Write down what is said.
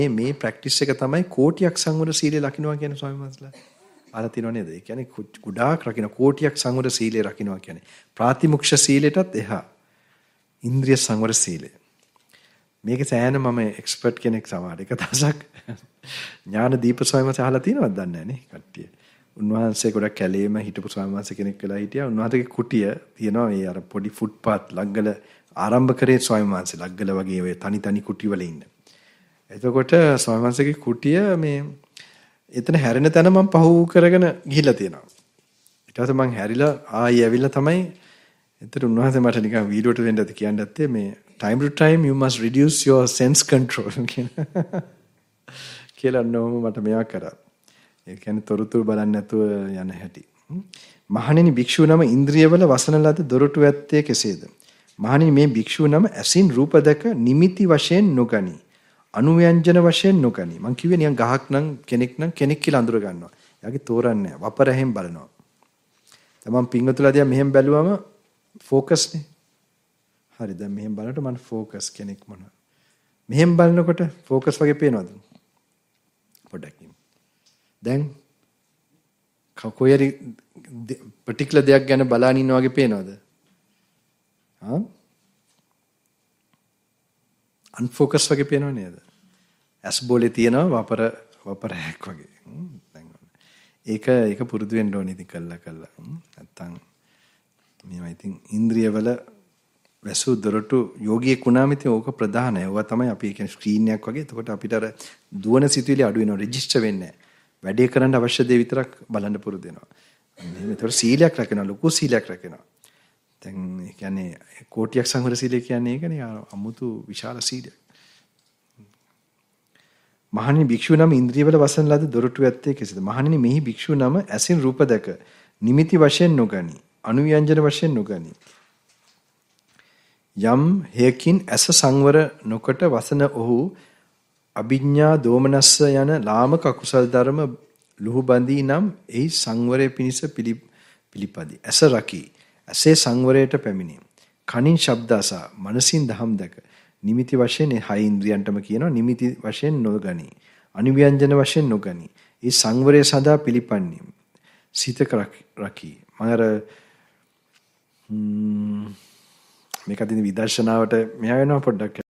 මේ ප්‍රැක්ටිස් එක තමයි කෝටියක් සංවර සීලය රකින්නවා කියන්නේ ස්වාමීන් වහන්සේලා. අහලා තියෙනව නේද? ඒ කියන්නේ ගොඩාක් රකින්න කෝටියක් සංවර සීලය රකින්නවා කියන්නේ. ප්‍රාතිමුක්ෂ සීලයටත් එහා. ඉන්ද්‍රිය සංවර සීලය. මේක සෑහෙන මම එක්ස්පර්ට් කෙනෙක් සමහර එක දවසක් ඥාන දීප ස්වාමීන් වහන්සේ අහලා තියෙනවද දන්නේ නැහැ නේ කට්ටිය. උන්වහන්සේ ගොඩක් කැලේම හිටපු ස්වාමීන් වහන්සේ කෙනෙක් වෙලා හිටියා. උන්වහන්සේගේ කුටිය තියෙනවා මේ අර පොඩි ෆුට්පාත් ලග්ගල ආරම්භ කරේ ස්වාමීන් වහන්සේ ලග්ගල වගේ ඔය තනි කුටිවල ඉන්න. එතකොට ස්වාමීන් වහන්සේගේ කුටිය මේ එතන හැරෙන තැන මම පහු කරගෙන ගිහිල්ලා තියෙනවා. ඊට පස්සේ මම හැරිලා ආයෙ ඇවිල්ලා තමයි එතන උන්වහන්සේ මට නිකන් වීඩියෝට වෙන්න ඇති කියන්න ඇත්තේ මේ time to time you must reduce your sense control කියලා නෝම මට මෙයා කරා. ඒ කියන්නේ තොරතුරු බලන්නේ නැතුව යන හැටි. මහණෙනි භික්ෂුව නම ඉන්ද්‍රියවල වසන ලද දොරටු ඇත්තේ කෙසේද? මහණෙනි මේ භික්ෂුව නම ඇසින් රූප දැක නිමිති වශයෙන් නොගනි. අනුව්‍යංජන වශයෙන් නොගනි. මං කිව්වේ නිකන් ගහක් නම් කෙනෙක් කියලා අඳුර ගන්නවා. එයාගේ තෝරන්නේ නැහැ. වපරහෙන් බලනවා. තමන් පිංගතුලා දිහා මෙහෙම බැලුවම ફોකස් නේ. හරි දැන් මෙහෙම බලනකොට මම ફોකස් කෙනෙක් මොනවා. මෙහෙම බලනකොට ફોකස් වගේ පේනවද? පොඩ්ඩක් ඉන්න. දැන් කොහේරි particular දෙයක් ගැන බලාගෙන ඉන්නා වගේ පේනවද? හා? අන්ෆෝකස් වගේ පේනව නේද? ඇස් බෝලේ තියෙනවා වපර හැක් වගේ. දැන් ඒක පුරුදු වෙන්න ඕනේ ඉතින් කළා. නැත්තම් මේවා ඉතින් ඉන්ද්‍රියවල වැසු දොරටු යෝගියෙක් වුණාම ඉතින් ඕක ප්‍රධානයි. ඕවා තමයි අපි කියන්නේ ස්ක්‍රීන් එකක් වගේ. එතකොට අපිට අර දුවන සිතුවිලි අඩු වෙනවා. රෙජිස්ටර් වෙන්නේ නැහැ. වැඩේ කරන්න අවශ්‍ය දේ විතරක් බලන්න පුරුදු වෙනවා. ඒතකොට සීලයක් රැකෙනවා. ලොකු සීලයක් රැකෙනවා. දැන් ඒ කියන්නේ කෝටියක් සංවර සීලය කියන්නේ ඒකනේ අමුතු විශාල සීලයක්. මහණෙනි භික්ෂුව නම ඉන්ද්‍රියවල වසන ලද දොරටු ඇත්තේ කෙසේද? මහණෙනි මෙහි භික්ෂුව නම ඇසින් රූප දැක නිමිති වශයෙන් නොගනි. අනුව්‍යංජන වශයෙන් නොගනි. යම් හේකින් ඇස සංවර නොකොට වසන ඔහු අභිඥා දෝමනස්ස යන ලාමක අකුසල ධර්ම ලුහු බඳී නම් එහි සංවරය පිණිස පිළිපදි. ඇස රකි. ඇසේ සංවරයට පැමිණි. කනින් ශබ්ද අසා මනසින් දහම් දැක නිමිති වශයෙන් හය ඉන්ද්‍රියන්ටම කියනවා නිමිති වශයෙන් නොගනි. අනුව්‍යංජන වශයෙන් නොගනි. ඒ සංවරය සඳහා පිළිපන්නේ. සිතක රකි. මම අර මේක අදින් විදර්ශනාවට මෙයා වෙනවා පොඩ්ඩක්